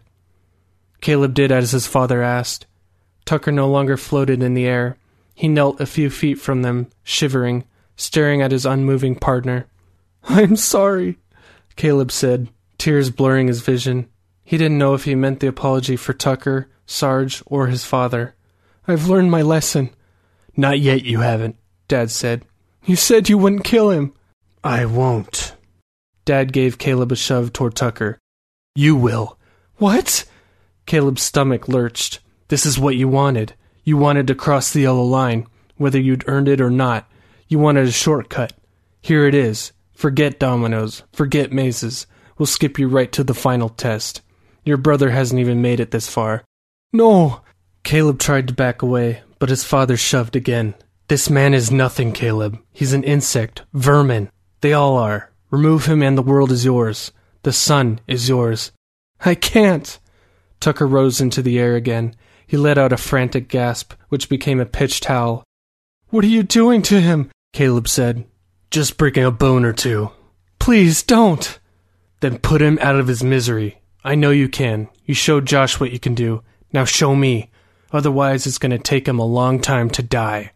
Caleb did as his father asked. Tucker no longer floated in the air. He knelt a few feet from them, shivering, staring at his unmoving partner. "I'm sorry," Caleb said, tears blurring his vision. He didn't know if he meant the apology for Tucker, Sarge, or his father. "I've learned my lesson." "Not yet, you haven't," Dad said. "You said you wouldn't kill him." "I won't." Dad gave Caleb a shove toward Tucker. "You will." "What?" Caleb's stomach lurched. This is what you wanted. You wanted to cross the yellow line, whether you'd earned it or not. You wanted a shortcut. Here it is. Forget dominoes. Forget mazes. We'll skip you right to the final test. Your brother hasn't even made it this far. No! Caleb tried to back away, but his father shoved again. This man is nothing, Caleb. He's an insect. Vermin. They all are. Remove him and the world is yours. The sun is yours. I can't! Tucker rose into the air again. He let out a frantic gasp, which became a pitched howl. What are you doing to him? Caleb said. Just breaking a bone or two. Please, don't! Then put him out of his misery. I know you can. You showed Josh what you can do. Now show me. Otherwise, it's going to take him a long time to die.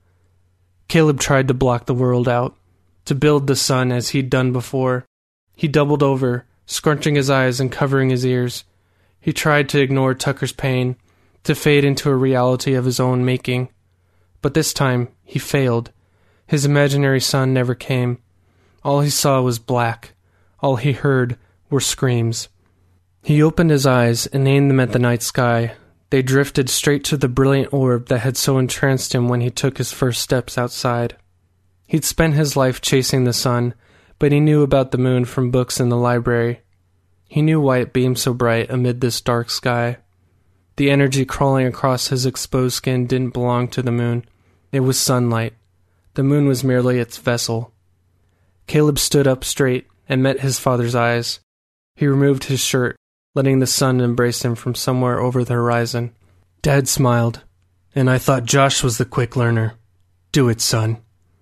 Caleb tried to block the world out, to build the sun as he'd done before. He doubled over, scrunching his eyes and covering his ears. He tried to ignore Tucker's pain, to fade into a reality of his own making. But this time, he failed. His imaginary sun never came. All he saw was black. All he heard were screams. He opened his eyes and aimed them at the night sky. They drifted straight to the brilliant orb that had so entranced him when he took his first steps outside. He'd spent his life chasing the sun, but he knew about the moon from books in the library. He knew why it beamed so bright amid this dark sky. The energy crawling across his exposed skin didn't belong to the moon. It was sunlight. The moon was merely its vessel. Caleb stood up straight and met his father's eyes. He removed his shirt, letting the sun embrace him from somewhere over the horizon. Dad smiled. And I thought Josh was the quick learner. Do it, son.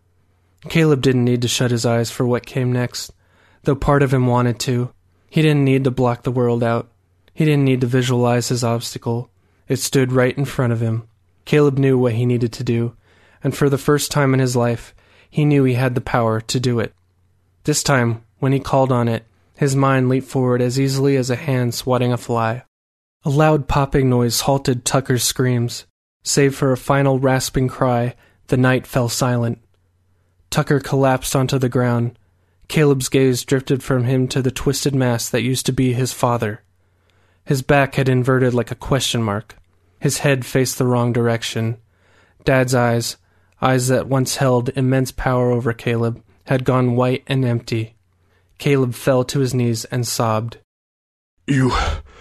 Caleb didn't need to shut his eyes for what came next, though part of him wanted to. He didn't need to block the world out. He didn't need to visualize his obstacle. It stood right in front of him. Caleb knew what he needed to do, and for the first time in his life, he knew he had the power to do it. This time, when he called on it, his mind leaped forward as easily as a hand swatting a fly. A loud popping noise halted Tucker's screams. Save for a final rasping cry, the night fell silent. Tucker collapsed onto the ground. Caleb's gaze drifted from him to the twisted mass that used to be his father. His back had inverted like a question mark. His head faced the wrong direction. Dad's eyes that once held immense power over Caleb, had gone white and empty. Caleb fell to his knees and sobbed. You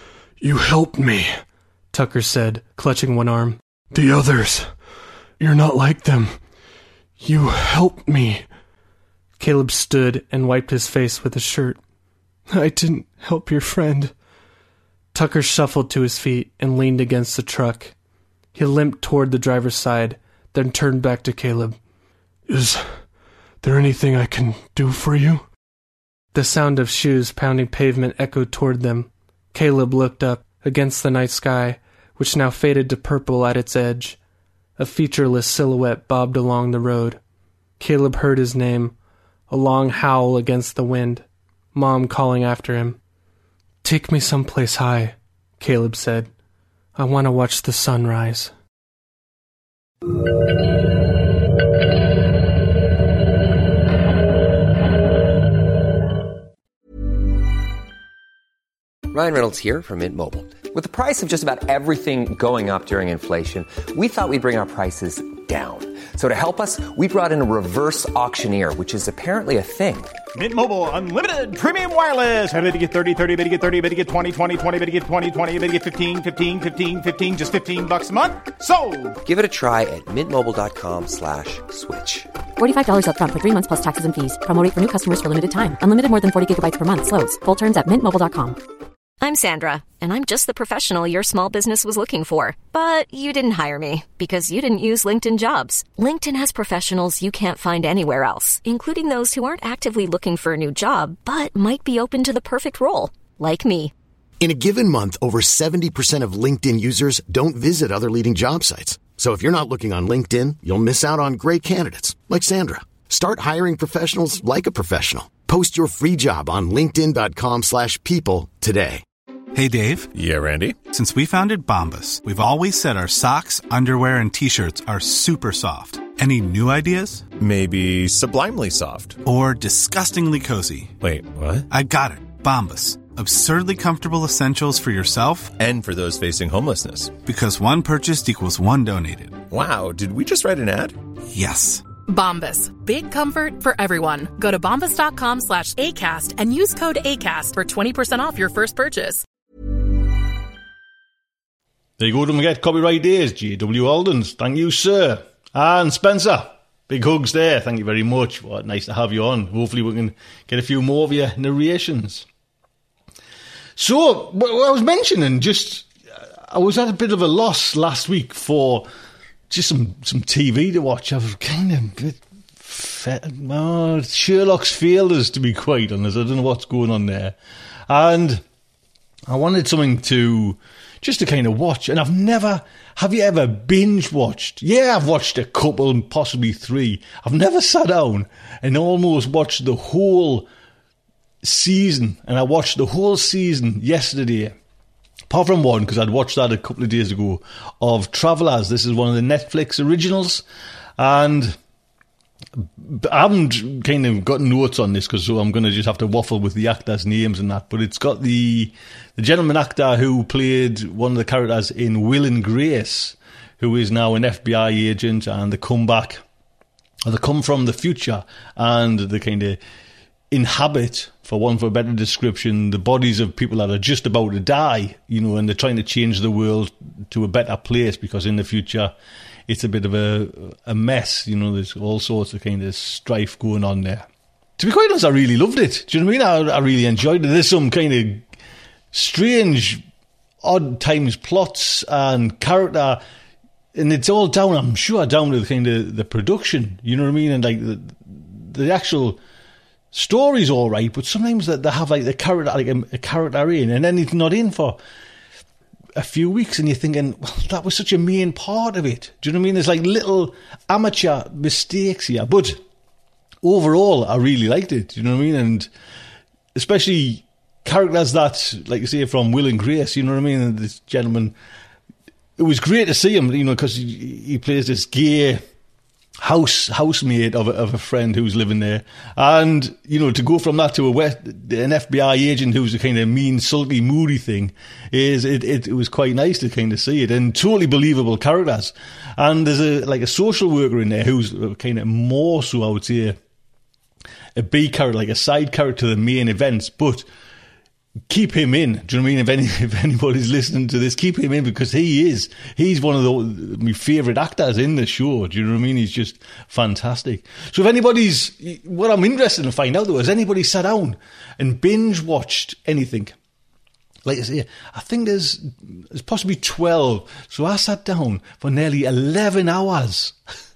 helped me, Tucker said, clutching one arm. The others, you're not like them. You helped me. Caleb stood and wiped his face with his shirt. I didn't help your friend. Tucker shuffled to his feet and leaned against the truck. He limped toward the driver's side, then turned back to Caleb. Is there anything I can do for you? The sound of shoes pounding pavement echoed toward them. Caleb looked up against the night sky, which now faded to purple at its edge. A featureless silhouette bobbed along the road. Caleb heard his name, a long howl against the wind. Mom calling after him. Take me someplace high, Caleb said. I want to watch the sunrise. Ryan Reynolds here from Mint Mobile. With the price of just about everything going up during inflation, we thought we'd bring our prices down. So to help us, we brought in a reverse auctioneer, which is apparently a thing. Mint Mobile Unlimited Premium Wireless. How to get 30, 30, how to get 30, how to get 20, 20, 20, how to get 20, 20, how to get 15, 15, 15, 15, just $15 a month? Sold! Give it a try at mintmobile.com/switch. $45 up front for 3 months plus taxes and fees. Promo rate for new customers for limited time. Unlimited more than 40 gigabytes per month. Slows full terms at mintmobile.com. I'm Sandra, and I'm just the professional your small business was looking for. But you didn't hire me because you didn't use LinkedIn Jobs. LinkedIn has professionals you can't find anywhere else, including those who aren't actively looking for a new job, but might be open to the perfect role, like me. In a given month, over 70% of LinkedIn users don't visit other leading job sites. So if you're not looking on LinkedIn, you'll miss out on great candidates, like Sandra. Start hiring professionals like a professional. Post your free job on linkedin.com/people today. Hey, Dave. Yeah, Randy. Since we founded Bombas, we've always said our socks, underwear, and T-shirts are super soft. Any new ideas? Maybe sublimely soft. Or disgustingly cozy. Wait, what? I got it. Bombas. Absurdly comfortable essentials for yourself and for those facing homelessness. Because one purchased equals one donated. Wow, did we just write an ad? Yes. Bombas. Big comfort for everyone. Go to bombas.com/ACAST and use code ACAST for 20% off your first purchase. There you go, don't forget copyright days, J.W. Aldens. Thank you, sir. And Spencer, big hugs there. Thank you very much. Well, nice to have you on. Hopefully we can get a few more of your narrations. So, what I was mentioning, I was at a bit of a loss last week for just some TV to watch. I've kind of Sherlock's failed us, to be quite honest. I don't know what's going on there. And I wanted something to kind of watch. And have you ever binge watched? Yeah, I've watched a couple, possibly 3. I've never sat down and almost watched the whole season. And I watched the whole season yesterday. Apart from one, because I'd watched that a couple of days ago, of Travellers. This is one of the Netflix originals. And I haven't kind of got notes on this, so I'm going to just have to waffle with the actors' names and that. But it's got the gentleman actor who played one of the characters in Will and Grace, who is now an FBI agent, and they come from the future, and they kind of inhabit, for a better description, the bodies of people that are just about to die, and they're trying to change the world to a better place, because in the future it's a bit of a mess. There's all sorts of kind of strife going on there. To be quite honest, I really loved it. Do you know what I mean? I really enjoyed it. There's some kind of strange, odd times plots and character, and it's all down, I'm sure, down to the kind of the production. You know what I mean? And like the actual story's all right, but sometimes they have like the character, like a character in, and then it's not in for a few weeks, and you're thinking, well, that was such a main part of it. Do you know what I mean? There's like little amateur mistakes here, but overall, I really liked it. Do you know what I mean? And especially characters that, like you say, from Will and Grace. You know what I mean? And this gentleman, it was great to see him. Because he plays this gay housemate of a friend who's living there, and to go from that to an FBI agent who's a kind of mean, sulky, moody thing, it was quite nice to kind of see it, and totally believable characters. And there's a social worker in there who's kind of more so, I would say, a B character, like a side character to the main events, but keep him in. Do you know what I mean? If anybody's listening to this, keep him in, because he's one of my favourite actors in the show. Do you know what I mean? He's just fantastic. So if what I'm interested in find out though, has anybody sat down and binge watched anything? Like I say, I think there's possibly 12. So I sat down for nearly 11 hours.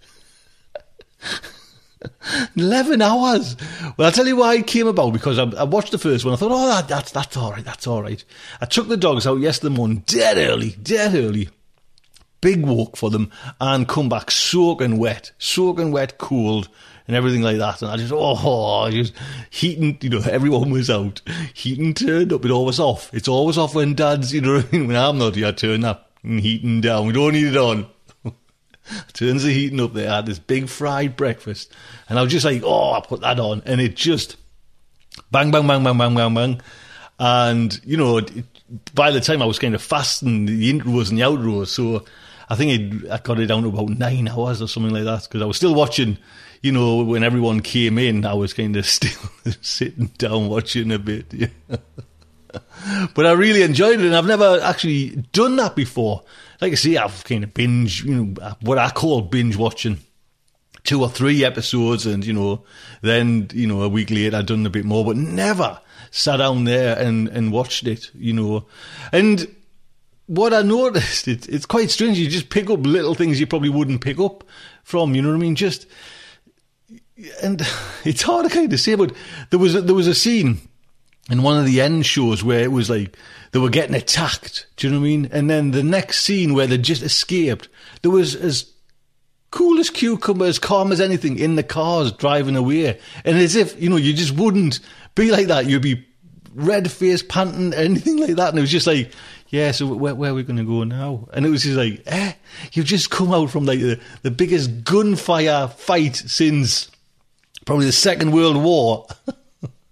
11 hours. Well, I'll tell you why it came about, because I watched the first one. I thought, that's all right. I took the dogs out yesterday morning, dead early. Big walk for them, and come back soaking wet, cold, and everything like that. And I just heating, everyone was out. Heating turned up, it always off. It's always off when Dad's, when I'm not here, I turn up and heating down. We don't need it on. Turns the heating up there. I had this big fried breakfast, and I was just like, I put that on, and it just bang, bang, bang, bang, bang, bang, bang. And, by the time I was kind of fasting the intros and the outros, so I think I got it down to about 9 hours or something like that, because I was still watching, when everyone came in, I was kind of still sitting down watching a bit. Yeah. But I really enjoyed it, and I've never actually done that before. Like I say, I've kind of binge, what I call binge watching 2 or 3 episodes, and, then, a week later I've done a bit more, but never sat down there and watched it, And what I noticed, it's quite strange. You just pick up little things you probably wouldn't pick up from, you know what I mean? And it's hard to kind of say, but there was a scene in one of the end shows where it was like they were getting attacked, do you know what I mean? And then the next scene where they just escaped, there was as cool as cucumber, as calm as anything in the cars driving away. And as if, you just wouldn't be like that. You'd be red-faced, panting, anything like that. And it was just like, yeah, so where are we going to go now? And it was just like, you've just come out from like the biggest gunfire fight since probably the Second World War.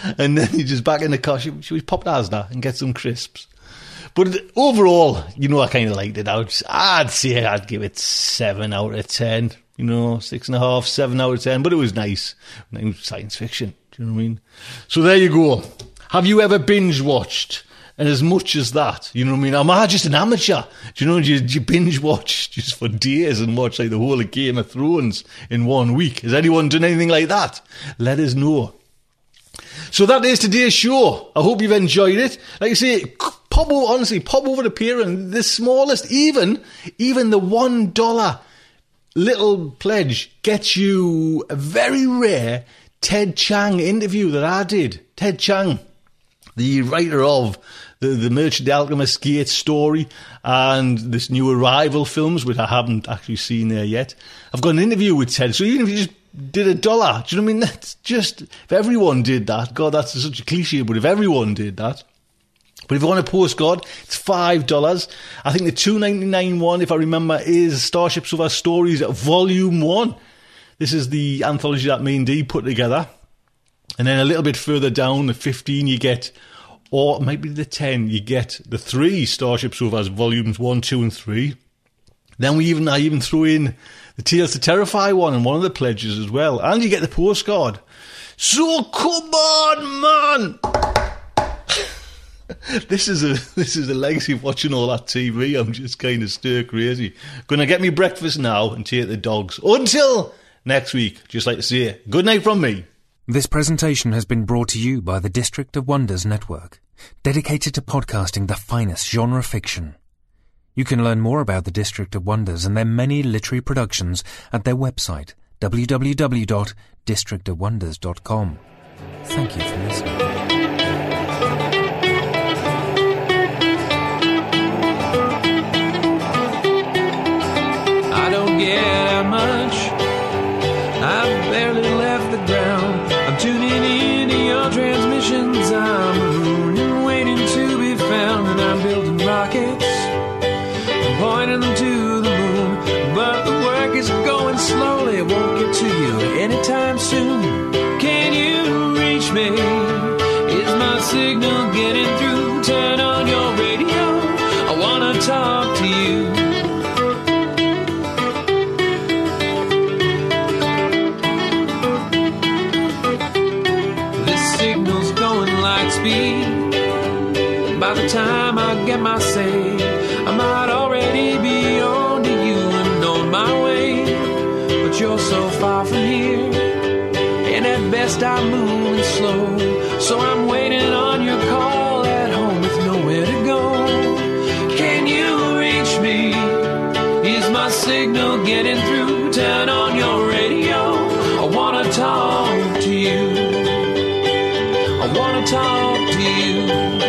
And then you just back in the car. Should we pop to Asda and get some crisps? But overall, I kind of liked it. I'd say I'd give it 7 out of 10. 6.5, 7 out of 10. But it was nice. Science fiction. Do you know what I mean? So there you go. Have you ever binge watched? And as much as that, you know what I mean? Am I just an amateur? Do you binge watch just for days and watch like the whole of Game of Thrones in 1 week? Has anyone done anything like that? Let us know. So that is today's show. I hope you've enjoyed it. Like I say, pop over to Patreon. The smallest, even the $1 little pledge gets you a very rare Ted Chiang interview that I did. Ted Chiang, the writer of the Merchant the Alchemist Gate story and this new Arrival films, which I haven't actually seen there yet. I've got an interview with Ted. So even if you just did $1, do you know what I mean? That's just, if everyone did that, God, that's such a cliche, but if everyone did that. But if you want a postcard, it's $5. I think the $2.99 one, if I remember, is Starship Sofa Stories Volume 1. This is the anthology that me and Dee put together. And then a little bit further down, the 15, you get, or maybe the 10, you get the 3 Starship Sofas, Volumes 1, 2 and 3. Then I even threw in the Tales to Terrify one and one of the pledges as well. And you get the postcard. So come on, man! This is a legacy of watching all that TV. I'm just kind of stir crazy. Gonna get me breakfast now and take the dogs. Until next week, just like to say, good night from me. This presentation has been brought to you by the District of Wonders Network, dedicated to podcasting the finest genre fiction. You can learn more about the District of Wonders and their many literary productions at their website, www.districtofwonders.com. Thank you for listening. I don't get that much. I've barely left the ground. I'm tuning into your transmissions. I'm marooned and waiting to be found. And I'm building rockets, pointing them to the moon. But the work is going slowly. It won't get to you anytime soon. Can you reach me? Is my signal getting through? Turn on your radio. I wanna talk to you. By the time I get my say, I might already be on to you and on my way. But you're so far from here, and at best I'm moving slow. So I'm waiting on your call at home with nowhere to go. Can you reach me? Is my signal getting through? Turn on your radio. I wanna talk to you. I wanna talk to you.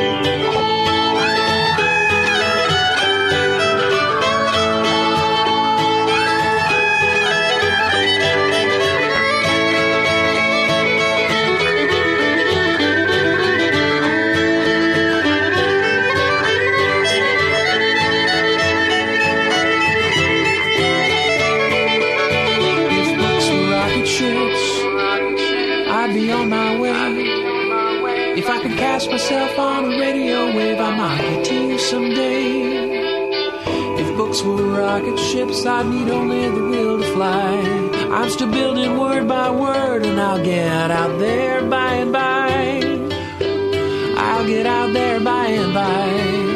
If I could cast myself on a radio wave, I might get to you someday. If books were rocket ships, I'd need only the will to fly. I'm still building word by word, and I'll get out there by and by. I'll get out there by and by.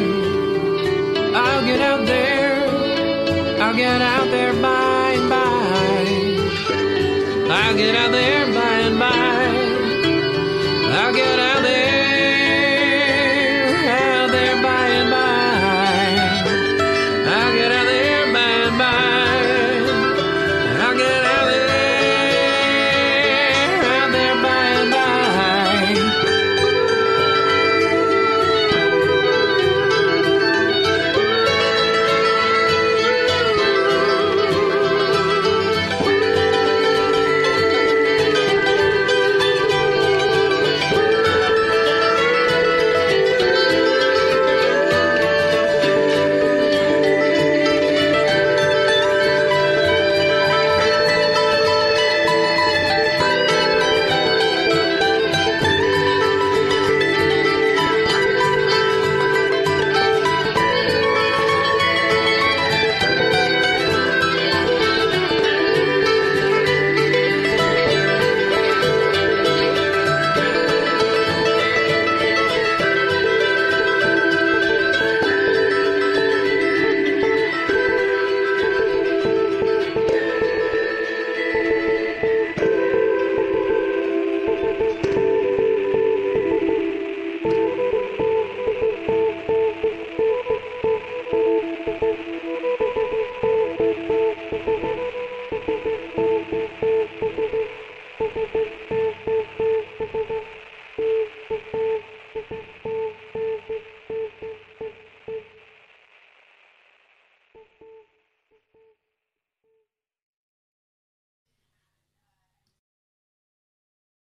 I'll get out there. I'll get out there by and by. I'll get out there by